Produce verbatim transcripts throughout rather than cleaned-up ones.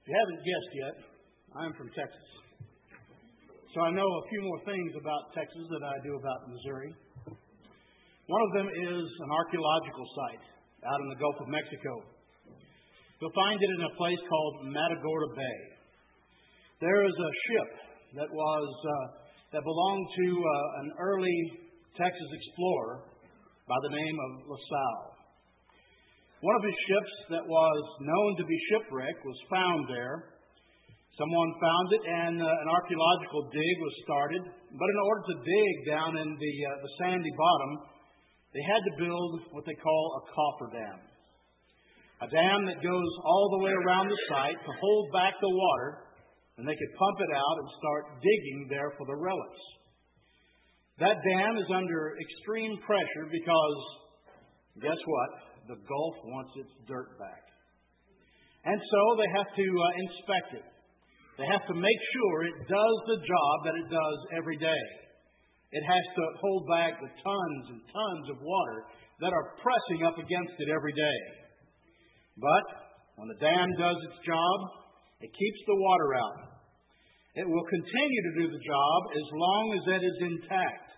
you haven't guessed yet, I'm from Texas. So I know a few more things about Texas than I do about Missouri. One of them is an archaeological site out in the Gulf of Mexico. You'll find it in a place called Matagorda Bay. There is a ship that was uh, that belonged to uh, an early Texas explorer by the name of La Salle. One of his ships that was known to be shipwrecked was found there. Someone found it, and uh, an archaeological dig was started. But in order to dig down in the uh, the sandy bottom, they had to build what they call a coffer dam. A dam that goes all the way around the site to hold back the water, and they could pump it out and start digging there for the relics. That dam is under extreme pressure because, guess what? The Gulf wants its dirt back. And so they have to uh, inspect it. They have to make sure it does the job that it does every day. It has to hold back the tons and tons of water that are pressing up against it every day. But when the dam does its job, it keeps the water out. It will continue to do the job as long as it is intact.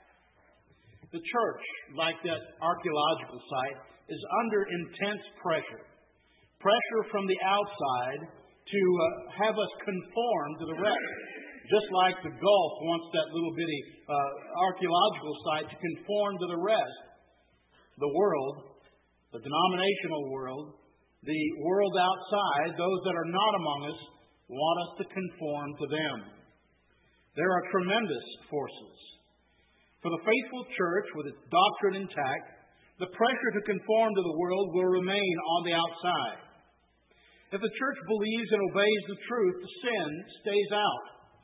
The church, like that archaeological site, is under intense pressure. Pressure from the outside to uh, have us conform to the rest. Just like the Gulf wants that little bitty uh, archaeological site to conform to the rest. The world, the denominational world, the world outside, those that are not among us, want us to conform to them. There are tremendous forces. For the faithful church, with its doctrine intact, the pressure to conform to the world will remain on the outside. If the church believes and obeys the truth, the sin stays out.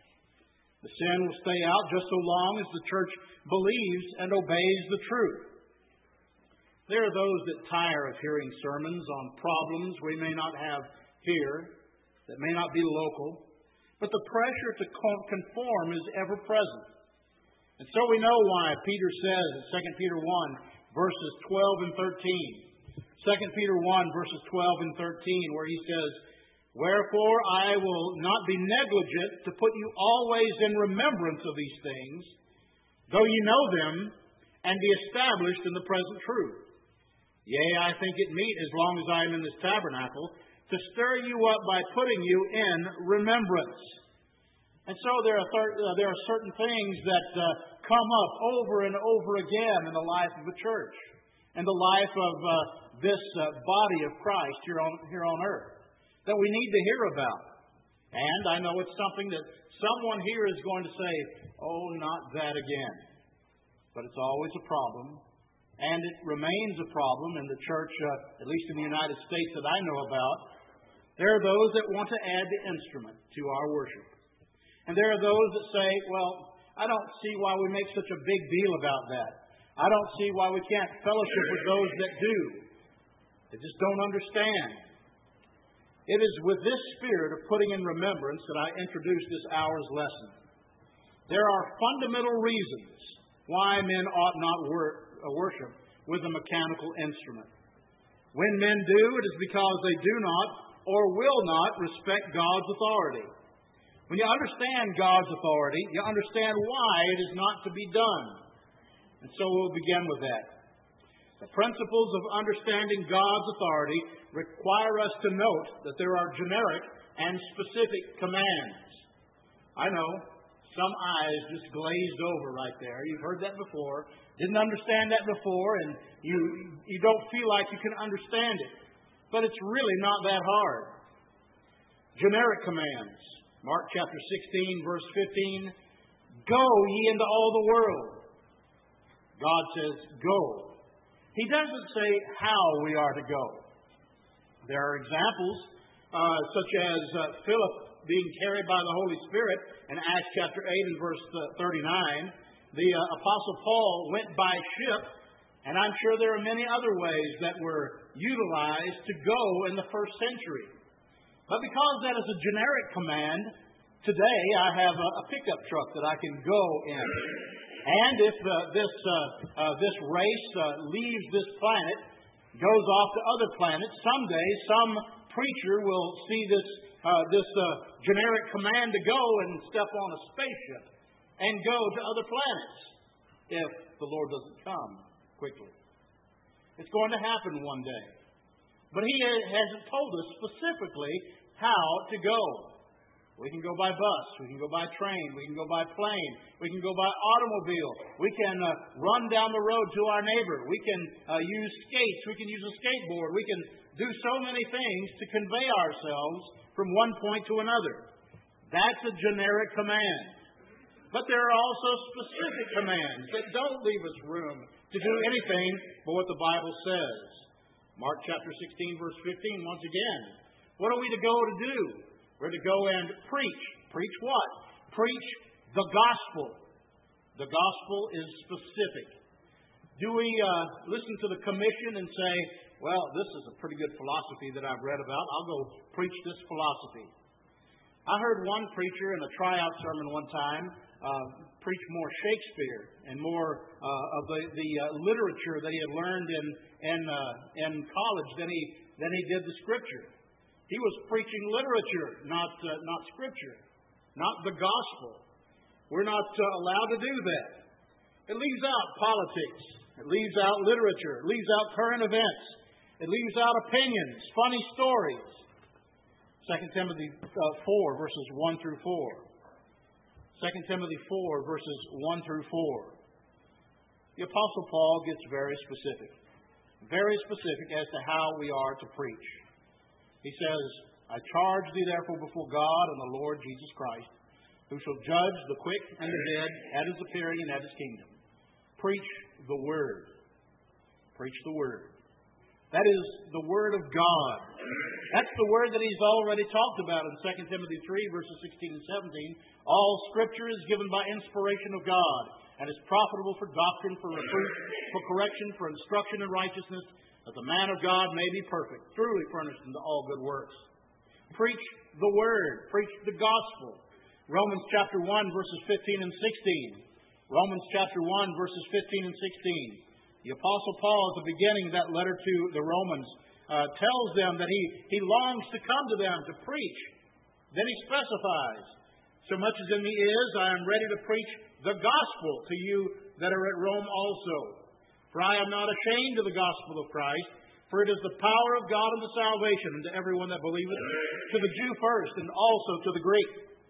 The sin will stay out just so long as the church believes and obeys the truth. There are those that tire of hearing sermons on problems we may not have here, that may not be local, but the pressure to conform is ever present. And so we know why Peter says in Second Peter one, verses twelve and thirteen. Second Peter one, verses twelve and thirteen, where he says, "Wherefore I will not be negligent to put you always in remembrance of these things, though you know them, and be established in the present truth. Yea, I think it meet, as long as I am in this tabernacle, to stir you up by putting you in remembrance." And so there are, thir- uh, there are certain things that uh, come up over and over again in the life of the church, and the life of uh, this uh, body of Christ here on, here on earth, that we need to hear about. And I know it's something that someone here is going to say, "Oh, not that again." But it's always a problem, and it remains a problem in the church, uh, at least in the United States that I know about. There are those that want to add the instrument to our worship. And there are those that say, "Well, I don't see why we make such a big deal about that. I don't see why we can't fellowship with those that do. They just don't understand." It is with this spirit of putting in remembrance that I introduced this hour's lesson. There are fundamental reasons why men ought not wor- worship with a mechanical instrument. When men do, it is because they do not or will not respect God's authority. When you understand God's authority, you understand why it is not to be done. And so we'll begin with that. The principles of understanding God's authority require us to note that there are generic and specific commands. I know, some eyes just glazed over right there. You've heard that before, didn't understand that before, and you, you don't feel like you can understand it. But it's really not that hard. Generic commands. Mark chapter sixteen, verse fifteen, "Go ye into all the world." God says, "Go." He doesn't say how we are to go. There are examples, uh, such as uh, Philip being carried by the Holy Spirit in Acts chapter eight and verse thirty-nine. The uh, Apostle Paul went by ship, and I'm sure there are many other ways that were utilized to go in the first century. But because that is a generic command, today I have a, a pickup truck that I can go in. And if uh, this uh, uh, this race uh, leaves this planet, goes off to other planets, someday some preacher will see this uh, this uh, generic command to go and step on a spaceship and go to other planets if the Lord doesn't come quickly. It's going to happen one day. But He hasn't told us specifically how to go. We can go by bus. We can go by train. We can go by plane. We can go by automobile. We can uh, run down the road to our neighbor. We can uh, use skates. We can use a skateboard. We can do so many things to convey ourselves from one point to another. That's a generic command. But there are also specific commands that don't leave us room to do anything but what the Bible says. Mark chapter sixteen, verse fifteen, once again. What are we to go to do? We're to go and preach. Preach what? Preach the gospel. The gospel is specific. Do we uh, listen to the commission and say, well, this is a pretty good philosophy that I've read about. I'll go preach this philosophy. I heard one preacher in a tryout sermon one time uh, preach more Shakespeare and more uh, of the, the uh, literature that he had learned in in, uh, in college than he than he did the Scripture. He was preaching literature, not uh, not Scripture, not the gospel. We're not uh, allowed to do that. It leaves out politics. It leaves out literature. It leaves out current events. It leaves out opinions, funny stories. Second Timothy uh, four, verses one through four. Second Timothy four, verses one through four. The Apostle Paul gets very specific. Very specific as to how we are to preach. He says, I charge thee therefore before God and the Lord Jesus Christ, who shall judge the quick and the dead at His appearing and at His kingdom. Preach the Word. Preach the Word. That is the Word of God. That's the Word that He's already talked about in Second Timothy three, verses sixteen and seventeen. All Scripture is given by inspiration of God, and is profitable for doctrine, for reproof, for correction, for instruction in righteousness, that the man of God may be perfect, truly furnished unto all good works. Preach the Word. Preach the gospel. Romans chapter one, verses fifteen and sixteen. Romans chapter one, verses fifteen and sixteen. The Apostle Paul, at the beginning of that letter to the Romans, uh, tells them that he, he longs to come to them to preach. Then he specifies, so much as in me is, I am ready to preach the gospel to you that are at Rome also. For I am not ashamed of the gospel of Christ, for it is the power of God unto salvation unto everyone that believeth, to the Jew first, and also to the Greek.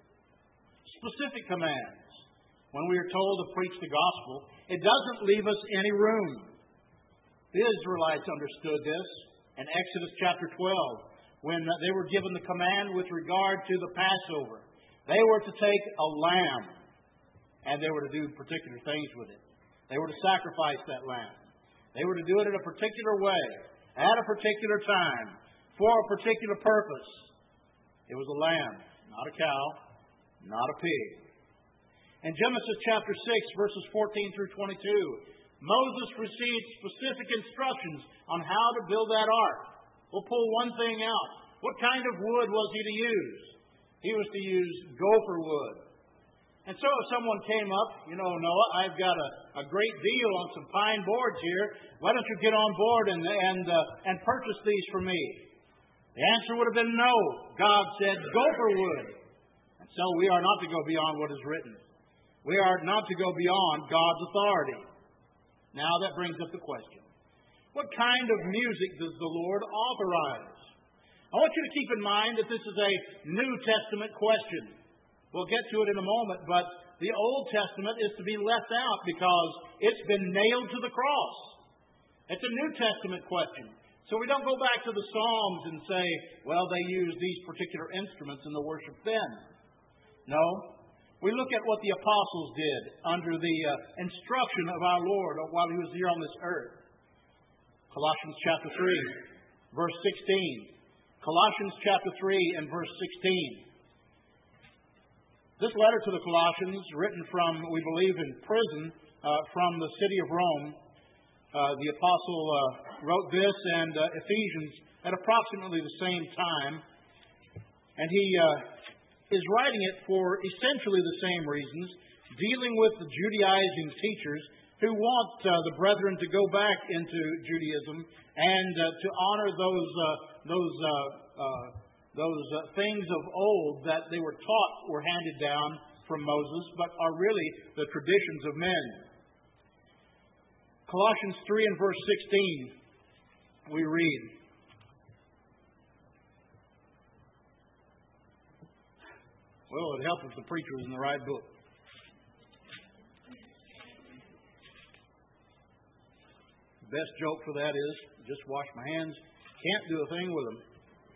Specific commands. When we are told to preach the gospel, it doesn't leave us any room. The Israelites understood this in Exodus chapter twelve, when they were given the command with regard to the Passover. They were to take a lamb, and they were to do particular things with it. They were to sacrifice that lamb. They were to do it in a particular way, at a particular time, for a particular purpose. It was a lamb, not a cow, not a pig. In Genesis chapter six, verses fourteen through twenty-two, Moses received specific instructions on how to build that ark. We'll pull one thing out. What kind of wood was he to use? He was to use gopher wood. And so if someone came up, you know, Noah, I've got a, a great deal on some pine boards here. Why don't you get on board and and uh, and purchase these for me? The answer would have been no. God said gopher wood. And so we are not to go beyond what is written. We are not to go beyond God's authority. Now that brings up the question. What kind of music does the Lord authorize? I want you to keep in mind that this is a New Testament question. We'll get to it in a moment, but the Old Testament is to be left out because it's been nailed to the cross. It's a New Testament question. So we don't go back to the Psalms and say, well, they used these particular instruments in the worship then. No. We look at what the apostles did under the uh, instruction of our Lord while He was here on this earth. Colossians chapter three, verse sixteen. Colossians chapter three and verse sixteen. This letter to the Colossians, written from, we believe, in prison uh, from the city of Rome, uh, the apostle uh, wrote this and uh, Ephesians at approximately the same time. And he uh, is writing it for essentially the same reasons, dealing with the Judaizing teachers who want uh, the brethren to go back into Judaism and uh, to honor those uh, those uh, uh, those uh, things of old that they were taught were handed down from Moses, but are really the traditions of men. Colossians three and verse sixteen, we read, well, it helps if the preacher was in the right book. The best joke for that is, just wash my hands, can't do a thing with them.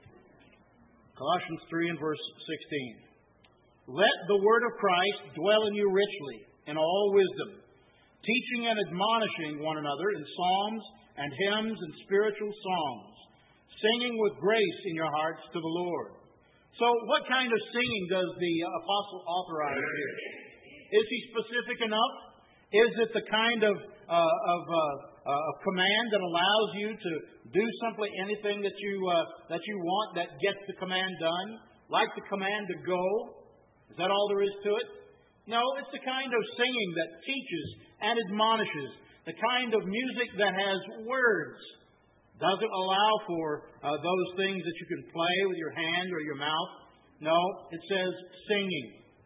Colossians three and verse sixteen. Let the word of Christ dwell in you richly, in all wisdom, teaching and admonishing one another in psalms and hymns and spiritual songs, singing with grace in your hearts to the Lord. So what kind of singing does the apostle authorize here? Is he specific enough? Is it the kind of, uh, of uh, uh, command that allows you to do simply anything that you, uh, that you want that gets the command done? Like the command to go? Is that all there is to it? No, it's the kind of singing that teaches and admonishes. The kind of music that has words. Doesn't allow for uh, those things that you can play with your hand or your mouth. No, it says singing.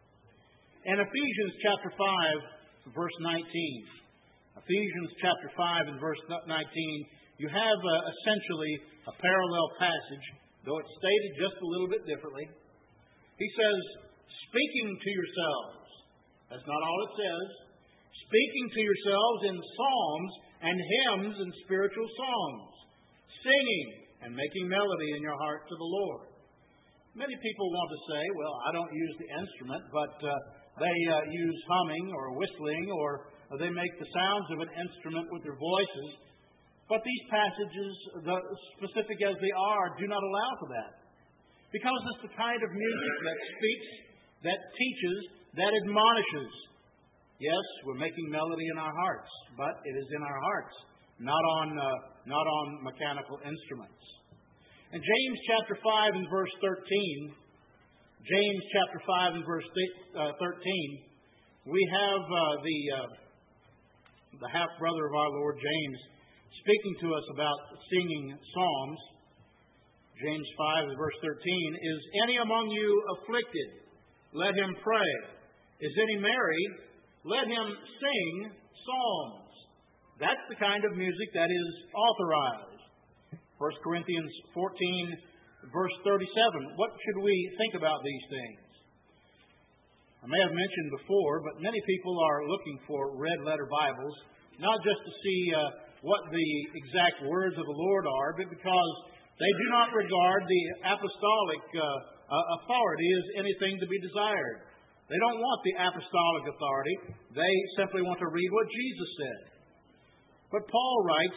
In Ephesians chapter five, verse nineteen. Ephesians chapter five and verse nineteen, you have uh, essentially a parallel passage, though it's stated just a little bit differently. He says, speaking to yourselves. That's not all it says. Speaking to yourselves in psalms and hymns and spiritual songs, singing and making melody in your heart to the Lord. Many people want to say, well, I don't use the instrument, but uh, they uh, use humming or whistling, or they make the sounds of an instrument with their voices. But these passages, the, specific as they are, do not allow for that. Because it's the kind of music that speaks, that teaches, that admonishes. Yes, we're making melody in our hearts, but it is in our hearts, not on uh, not on mechanical instruments. In James chapter five and verse thirteen, James chapter five and verse thirteen, we have uh, the uh, the half brother of our Lord James speaking to us about singing psalms. James five and verse thirteen, is any among you afflicted? Let him pray. Is any merry? Let him sing psalms. That's the kind of music that is authorized. First Corinthians fourteen, verse thirty-seven. What should we think about these things? I may have mentioned before, but many people are looking for red letter Bibles, not just to see uh, what the exact words of the Lord are, but because they do not regard the apostolic uh, uh, authority as anything to be desired. They don't want the apostolic authority. They simply want to read what Jesus said. But Paul writes,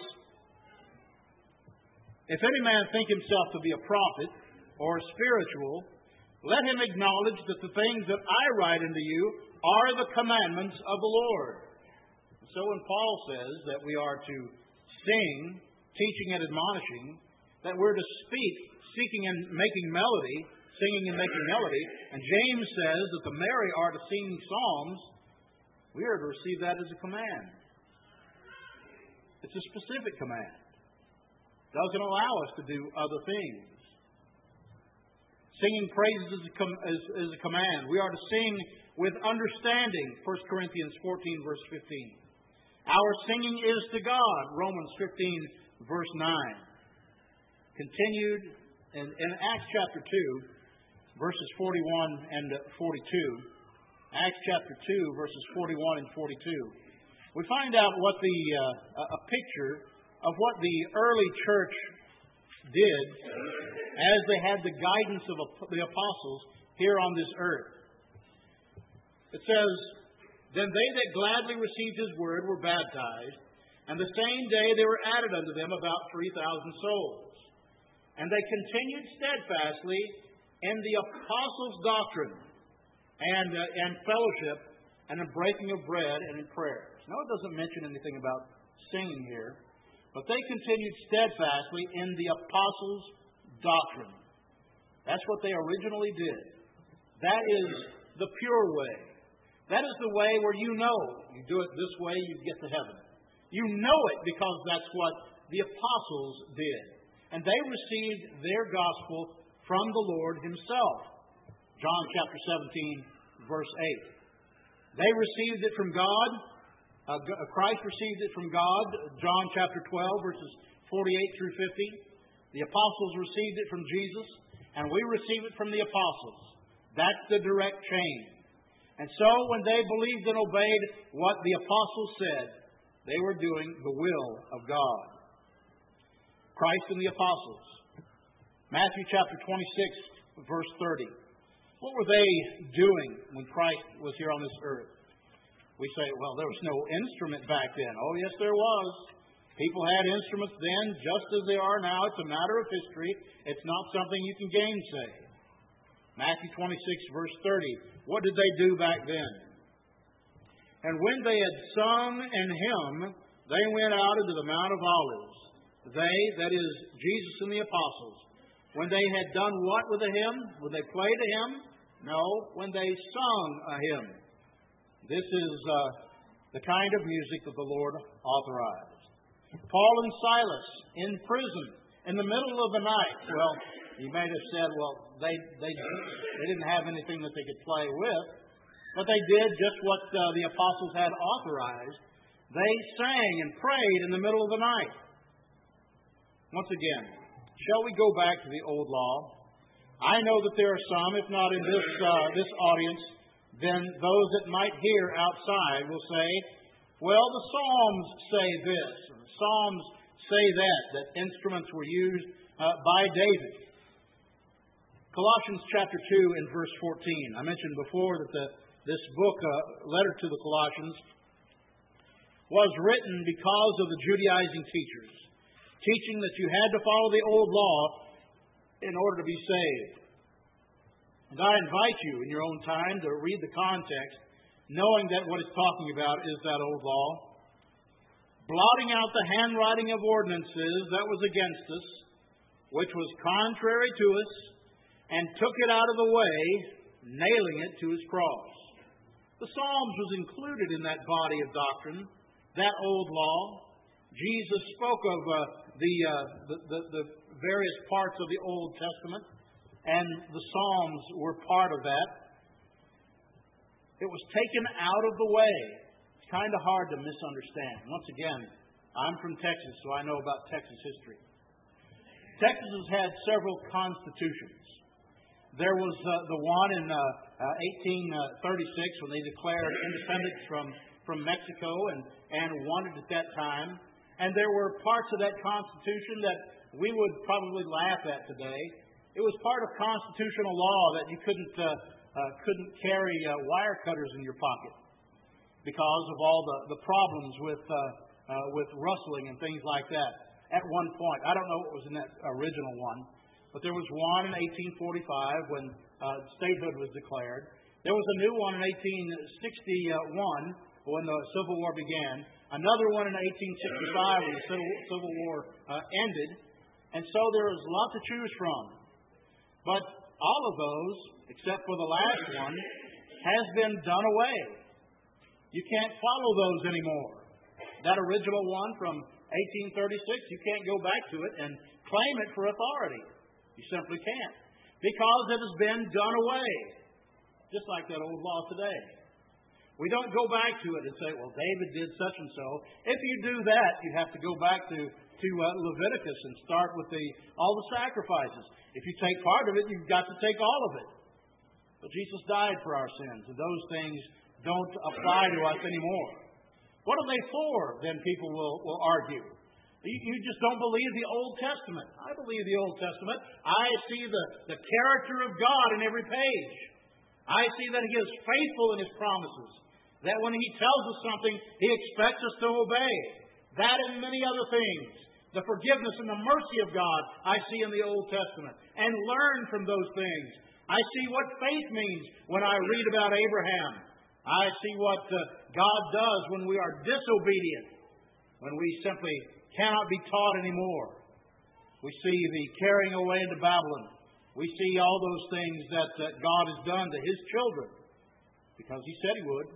if any man think himself to be a prophet or spiritual, let him acknowledge that the things that I write unto you are the commandments of the Lord. So when Paul says that we are to sing, teaching and admonishing, that we're to speak, seeking and making melody, singing and making melody, and James says that the merry are to sing psalms, we are to receive that as a command. It's a specific command. It doesn't allow us to do other things. Singing praises is a, com- is, is a command. We are to sing with understanding, First Corinthians fourteen, verse fifteen. Our singing is to God, Romans fifteen, verse nine. Continued in, in Acts chapter two, verses forty-one and forty-two. Acts chapter two, verses forty-one and forty-two. We find out what the uh, a picture of what the early church did as they had the guidance of the apostles here on this earth. It says, then they that gladly received his word were baptized, and the same day they were added unto them about three thousand souls. And they continued steadfastly in the apostles' doctrine and, uh, and fellowship and in breaking of bread and in prayers. Now, it doesn't mention anything about singing here, but they continued steadfastly in the apostles' doctrine. That's what they originally did. That is the pure way. That is the way where you know you do it this way, you get to heaven. You know it because that's what the apostles did. And they received their gospel from the Lord Himself. John chapter seventeen, verse eight. They received it from God. Uh, Christ received it from God. John chapter twelve, verses forty-eight through fifty. The apostles received it from Jesus, and we receive it from the apostles. That's the direct chain. And so when they believed and obeyed what the apostles said, they were doing the will of God. Christ and the apostles. Matthew chapter twenty-six, verse thirty. What were they doing when Christ was here on this earth? We say, well, there was no instrument back then. Oh, yes, there was. People had instruments then just as they are now. It's a matter of history. It's not something you can gainsay. Matthew twenty-six, verse thirty. What did they do back then? And when they had sung an hymn, they went out into the Mount of Olives. They, that is, Jesus and the apostles. When they had done what with a hymn? When they played a hymn? No, when they sung a hymn. This is uh, the kind of music that the Lord authorized. Paul and Silas in prison in the middle of the night. Well, you might have said, well, they, they, they didn't have anything that they could play with, but they did just what uh, the apostles had authorized. They sang and prayed in the middle of the night. Once again, shall we go back to the old law? I know that there are some, if not in this uh, this audience, then those that might hear outside will say, well, the Psalms say this, and the Psalms say that, that instruments were used uh, by David. Colossians chapter two and verse fourteen. I mentioned before that the, this book, uh, letter to the Colossians, was written because of the Judaizing teachers, teaching that you had to follow the old law in order to be saved. And I invite you in your own time to read the context, knowing that what it's talking about is that old law. Blotting out the handwriting of ordinances that was against us, which was contrary to us, and took it out of the way, nailing it to His cross. The Psalms was included in that body of doctrine, that old law. Jesus spoke of uh, the, uh, the, the, the various parts of the Old Testament, and the Psalms were part of that. It was taken out of the way. It's kind of hard to misunderstand. Once again, I'm from Texas, so I know about Texas history. Texas has had several constitutions. There was uh, the one in uh, uh, eighteen thirty-six when they declared independence from, from Mexico and, and wanted at that time. And there were parts of that Constitution that we would probably laugh at today. It was part of constitutional law that you couldn't uh, uh, couldn't carry uh, wire cutters in your pocket because of all the, the problems with uh, uh, with rustling and things like that. At one point, I don't know what was in that original one, but there was one in eighteen forty-five when uh, statehood was declared. There was a new one in eighteen sixty-one when the Civil War began. Another one in eighteen sixty-five when the Civil, Civil War uh, ended. And so there was a lot to choose from. But all of those, except for the last one, has been done away. You can't follow those anymore. That original one from eighteen thirty-six, you can't go back to it and claim it for authority. You simply can't. Because it has been done away. Just like that old law today. We don't go back to it and say, well, David did such and so. If you do that, you have to go back to, to uh, Leviticus and start with the all the sacrifices. If you take part of it, you've got to take all of it. But Jesus died for our sins, and those things don't apply to us anymore. What are they for, then people will, will argue. You, you just don't believe the Old Testament. I believe the Old Testament. I see the, the character of God in every page. I see that He is faithful in His promises. That when He tells us something, He expects us to obey. That and many other things. The forgiveness and the mercy of God I see in the Old Testament. And learn from those things. I see what faith means when I read about Abraham. I see what uh, God does when we are disobedient. When we simply cannot be taught anymore. We see the carrying away into Babylon. We see all those things that, that God has done to His children. Because He said He would.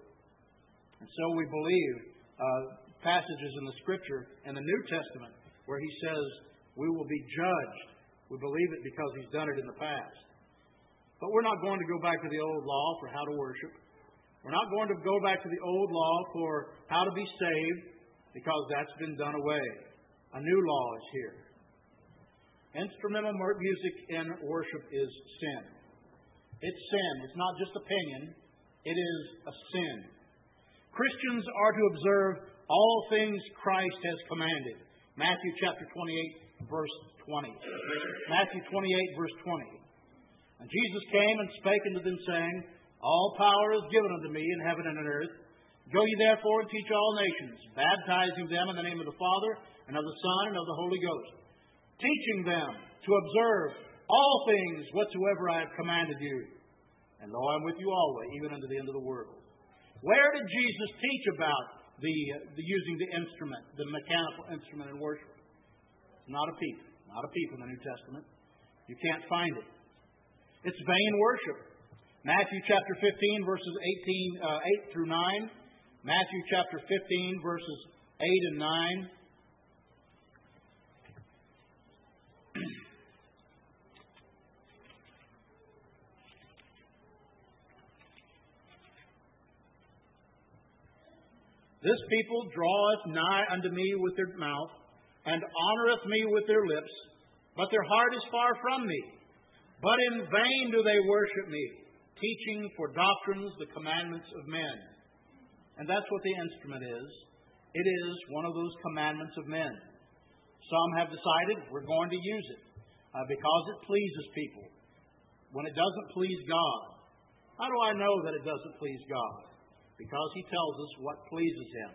And so we believe uh, passages in the Scripture and the New Testament where He says we will be judged We believe it because He's done it in the past. But we're not going to go back to the old law for how to worship. We're not going to go back to the old law for how to be saved, because that's been done away. A new law is here. Instrumental music in worship is sin. It's sin. It's not just opinion. It is a sin. Christians are to observe all things Christ has commanded. Matthew chapter twenty-eight, verse twenty. Matthew twenty-eight, verse twenty. And Jesus came and spake unto them, saying, All power is given unto me in heaven and on earth. Go ye therefore and teach all nations, baptizing them in the name of the Father, and of the Son, and of the Holy Ghost, teaching them to observe all things whatsoever I have commanded you. And lo, I'm with you always, even unto the end of the world. Where did Jesus teach about the, the using the instrument, the mechanical instrument in worship? Not a peep. Not a peep in the New Testament. You can't find it. It's vain worship. Matthew chapter fifteen, verses eighteen, uh, eight through nine. Matthew chapter fifteen, verses eight and nine. This people draweth nigh unto me with their mouth, and honoureth me with their lips, but their heart is far from me. But in vain do they worship me, teaching for doctrines the commandments of men. And that's what the instrument is. It is one of those commandments of men. Some have decided we're going to use it uh, because it pleases people, when it doesn't please God. How do I know that it doesn't please God? Because He tells us what pleases Him.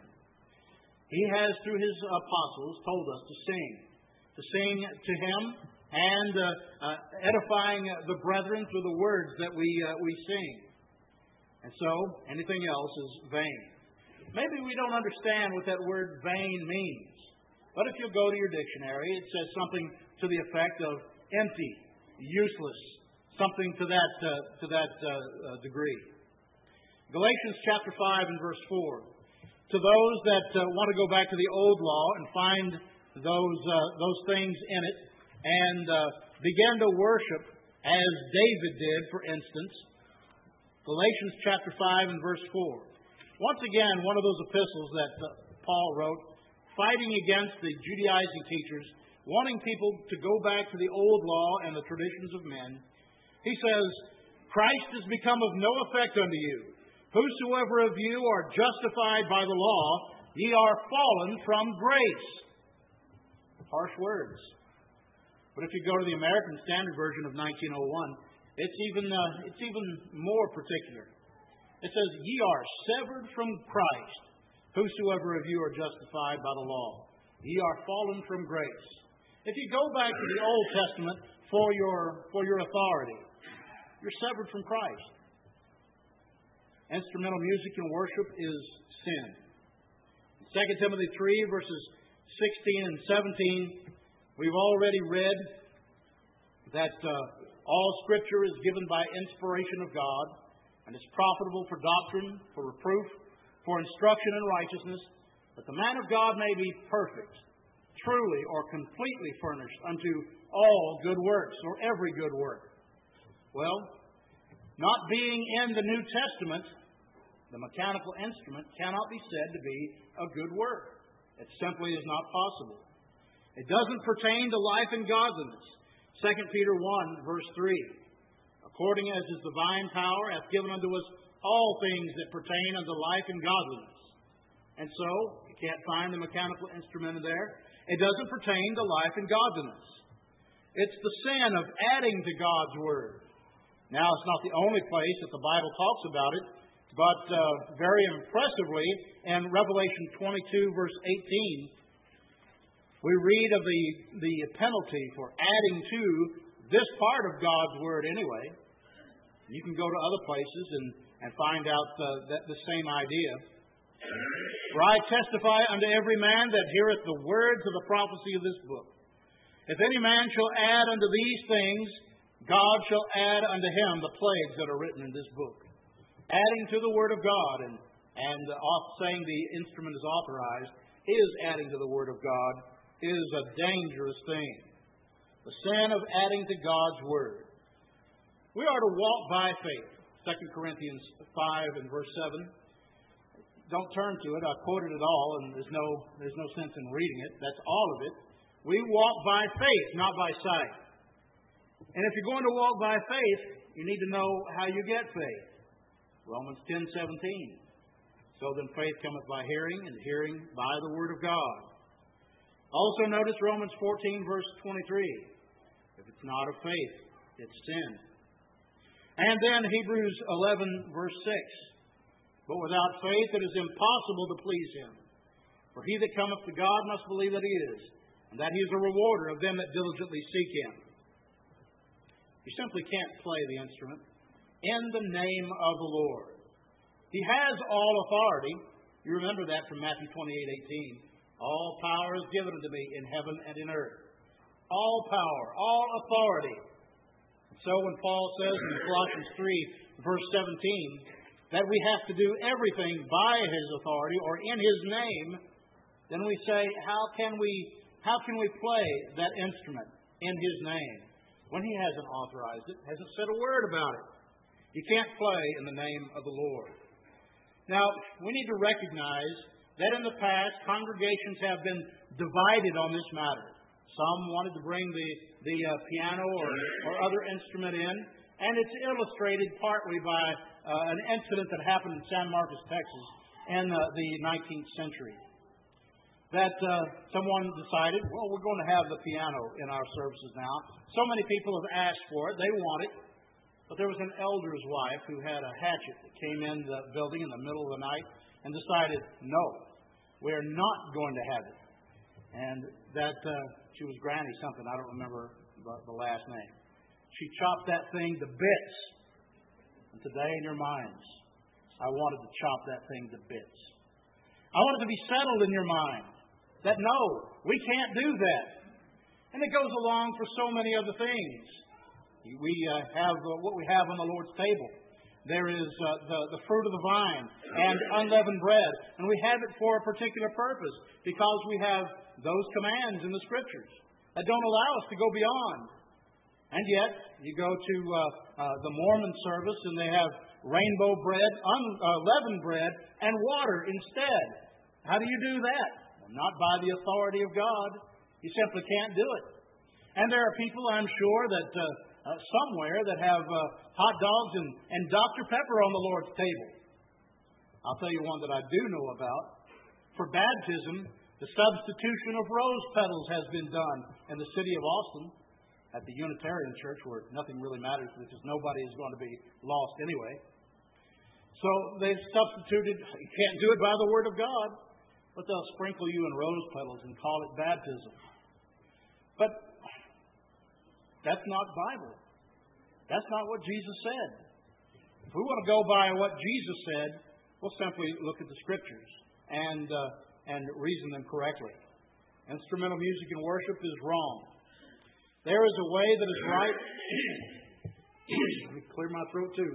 He has, through His apostles, told us to sing. To sing to Him and uh, uh, edifying the brethren through the words that we, uh, we sing. And so, anything else is vain. Maybe we don't understand what that word vain means. But if you go to your dictionary, it says something to the effect of empty, useless, something to that, uh, to that uh, uh, degree. Galatians chapter five and verse four. To those that uh, want to go back to the old law and find those, uh, those things in it and uh, begin to worship as David did, for instance, Galatians chapter five and verse four. Once again, one of those epistles that uh, Paul wrote, fighting against the Judaizing teachers, wanting people to go back to the old law and the traditions of men. He says, Christ is become of no effect unto you. Whosoever of you are justified by the law, ye are fallen from grace. Harsh words. But if you go to the American Standard Version of nineteen oh one, it's even, uh, it's even more particular. It says, Ye are severed from Christ, whosoever of you are justified by the law. Ye are fallen from grace. If you go back to the Old Testament for your, for your authority, you're severed from Christ. Instrumental music in worship is sin. Second Timothy three, verses sixteen and seventeen, we've already read that uh, all Scripture is given by inspiration of God, and is profitable for doctrine, for reproof, for instruction in righteousness, that the man of God may be perfect, truly or completely furnished unto all good works, or every good work. Well, not being in the New Testament, the mechanical instrument cannot be said to be a good work. It simply is not possible. It doesn't pertain to life and godliness. Second Peter one, verse three. According as His divine power hath given unto us all things that pertain unto life and godliness. And so, you can't find the mechanical instrument in there. It doesn't pertain to life and godliness. It's the sin of adding to God's Word. Now, it's not the only place that the Bible talks about it, but uh, very impressively in Revelation twenty-two, verse eighteen, we read of the, the penalty for adding to this part of God's Word anyway. You can go to other places and, and find out uh, that the same idea. For I testify unto every man that heareth the words of the prophecy of this book. If any man shall add unto these things, God shall add unto him the plagues that are written in this book. Adding to the Word of God and, and uh, saying the instrument is authorized is adding to the Word of God is a dangerous thing. The sin of adding to God's Word. We are to walk by faith. Second Corinthians five and verse seven. Don't turn to it. I quoted it all, and there's no, there's no sense in reading it. That's all of it. We walk by faith, not by sight. And if you're going to walk by faith, you need to know how you get faith. Romans ten seventeen. So then faith cometh by hearing, and hearing by the Word of God. Also notice Romans fourteen verse twenty-three. If it's not of faith, it's sin. And then Hebrews eleven verse six. But without faith it is impossible to please Him. For he that cometh to God must believe that He is, and that He is a rewarder of them that diligently seek Him. You simply can't play the instrument in the name of the Lord. He has all authority. You remember that from Matthew twenty-eight eighteen. All power is given unto me in heaven and in earth. All power, all authority. So when Paul says in Colossians three, verse seventeen, that we have to do everything by His authority or in His name, then we say, how can we how can we play that instrument in His name when He hasn't authorized it, hasn't said a word about it? You can't play in the name of the Lord. Now, we need to recognize that in the past, congregations have been divided on this matter. Some wanted to bring the, the uh, piano or, or other instrument in, and it's illustrated partly by uh, an incident that happened in San Marcos, Texas, in uh, the nineteenth century. That uh, someone decided, well, we're going to have the piano in our services now. So many people have asked for it, they want it, but there was an elder's wife who had a hatchet that came in the building in the middle of the night and decided, no, we're not going to have it. And that, uh, she was Granny something, I don't remember the, the last name. She chopped that thing to bits. And today in your minds, I wanted to chop that thing to bits. I want it to be settled in your mind that no, we can't do that. And it goes along for so many other things. We uh, have uh, what we have on the Lord's table. There is uh, the, the fruit of the vine and unleavened bread. And we have it for a particular purpose because we have those commands in the Scriptures that don't allow us to go beyond. And yet, you go to uh, uh, the Mormon service and they have rainbow bread, unleavened uh, bread, and water instead. How do you do that? Well, not by the authority of God. You simply can't do it. And there are people, I'm sure, that uh, uh, somewhere that have uh, hot dogs and, and Doctor Pepper on the Lord's table. I'll tell you one that I do know about. For baptism, the substitution of rose petals has been done in the city of Austin at the Unitarian Church, where nothing really matters because nobody is going to be lost anyway. So they've substituted, you can't do it by the Word of God, but they'll sprinkle you in rose petals and call it baptism. But that's not Bible. That's not what Jesus said. If we want to go by what Jesus said, we'll simply look at the Scriptures and uh, and reason them correctly. Instrumental music in worship is wrong. There is a way that is right. Let me clear my throat too.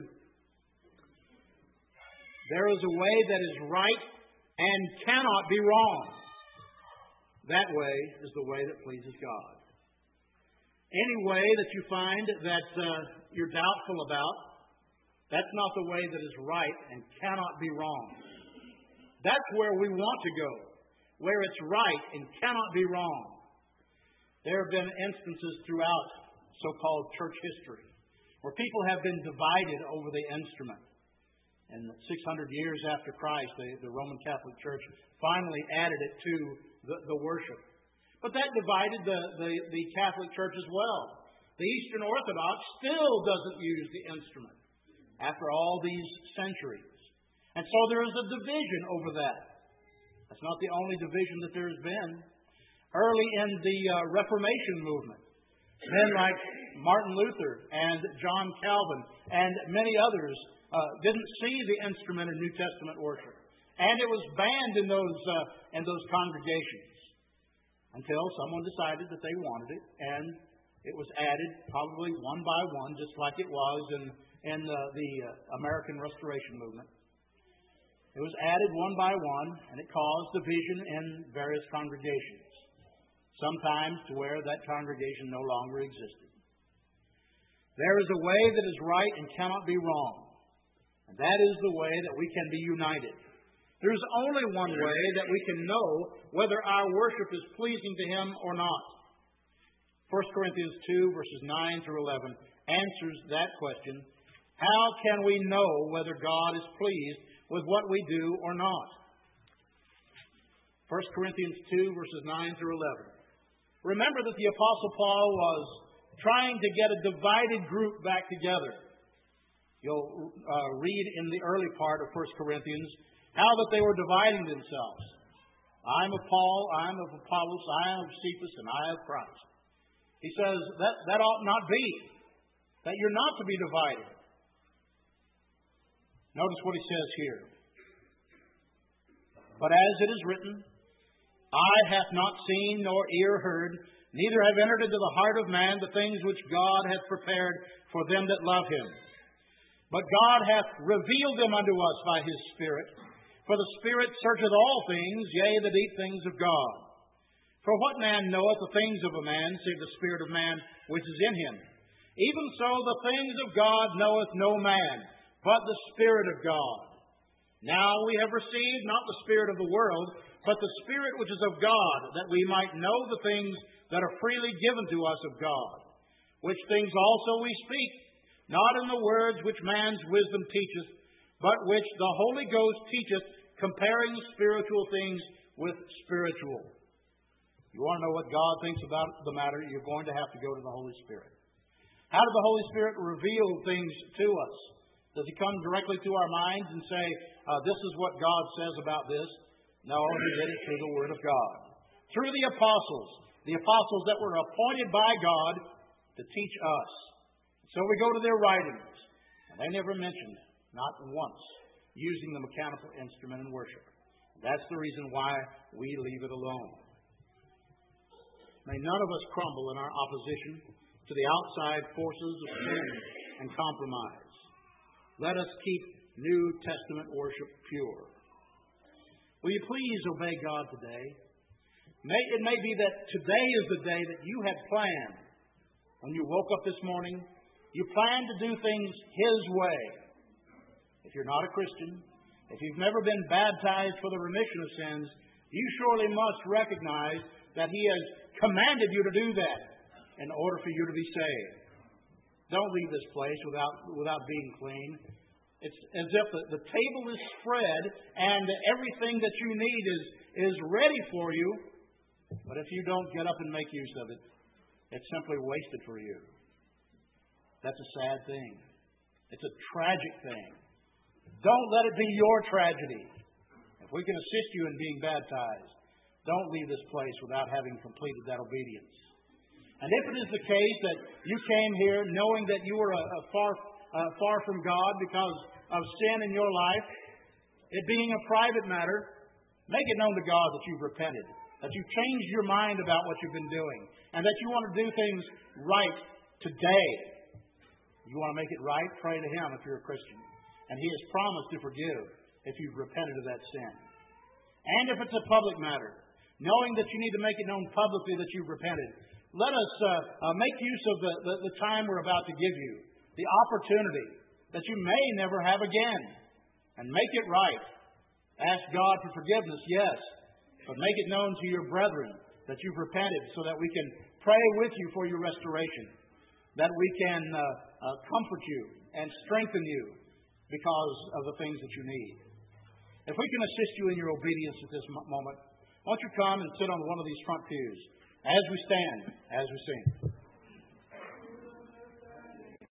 There is a way that is right and cannot be wrong. That way is the way that pleases God. Any way that you find that uh, you're doubtful about, that's not the way that is right and cannot be wrong. That's where we want to go, where it's right and cannot be wrong. There have been instances throughout so-called church history where people have been divided over the instrument. And six hundred years after Christ, the, the Roman Catholic Church finally added it to the, the worship. But that divided the, the, the Catholic Church as well. The Eastern Orthodox still doesn't use the instrument after all these centuries. And so there is a division over that. That's not the only division that there has been. Early in the uh, Reformation movement, men like Martin Luther and John Calvin and many others uh, didn't see the instrument in New Testament worship. And it was banned in those, uh, in those congregations until someone decided that they wanted it, and it was added probably one by one, just like it was in, in uh, the uh, American Restoration movement. It was added one by one, and it caused division in various congregations. sometimes to where that congregation no longer existed. There is a way that is right and cannot be wrong, and that is the way that we can be united. There is only one way that we can know whether our worship is pleasing to Him or not. First Corinthians two, verses nine through eleven, answers that question. How can we know whether God is pleased with what we do or not? First Corinthians two, verses nine through eleven. Remember that the Apostle Paul was trying to get a divided group back together. You'll uh, read in the early part of First Corinthians how that they were dividing themselves. I'm of Paul, I'm of Apollos, I am of Cephas, and I of Christ. He says that that ought not be, that you're not to be divided. Notice what he says here. But as it is written, eye hath not seen nor ear heard, neither have entered into the heart of man the things which God hath prepared for them that love Him. But God hath revealed them unto us by His Spirit. For the Spirit searcheth all things, yea, the deep things of God. For what man knoweth the things of a man, save the Spirit of man which is in him? Even so the things of God knoweth no man, but the Spirit of God. Now we have received not the spirit of the world, but the Spirit which is of God, that we might know the things that are freely given to us of God. Which things also we speak, not in the words which man's wisdom teacheth, but which the Holy Ghost teacheth, comparing spiritual things with spiritual. You want to know what God thinks about the matter, you're going to have to go to the Holy Spirit. How did the Holy Spirit reveal things to us? Does He come directly to our minds and say, uh, this is what God says about this? No, He did it through the Word of God. Through the apostles. The apostles that were appointed by God to teach us. So we go to their writings. And they never mentioned, not once, using the mechanical instrument in worship. That's the reason why we leave it alone. May none of us crumble in our opposition to the outside forces of sin and compromise. Let us keep New Testament worship pure. Will you please obey God today? May, it may be that today is the day that you had planned. When you woke up this morning, you planned to do things His way. If you're not a Christian, if you've never been baptized for the remission of sins, you surely must recognize that He has commanded you to do that in order for you to be saved. Don't leave this place without, without being clean. It's as if the, the table is spread and everything that you need is, is ready for you. But if you don't get up and make use of it, it's simply wasted for you. That's a sad thing. It's a tragic thing. Don't let it be your tragedy. If we can assist you in being baptized, don't leave this place without having completed that obedience. And if it is the case that you came here knowing that you were a, a far, uh, far from God because of sin in your life, it being a private matter, make it known to God that you've repented, that you've changed your mind about what you've been doing, and that you want to do things right today. You want to make it right? Pray to Him if you're a Christian. And He has promised to forgive if you've repented of that sin. And if it's a public matter, knowing that you need to make it known publicly that you've repented, let us uh, uh, make use of the, the, the time we're about to give you, the opportunity that you may never have again, and make it right. Ask God for forgiveness, yes, but make it known to your brethren that you've repented so that we can pray with you for your restoration, that we can uh, uh, comfort you and strengthen you because of the things that you need. If we can assist you in your obedience at this moment, why don't you come and sit on one of these front pews as we stand, as we sing.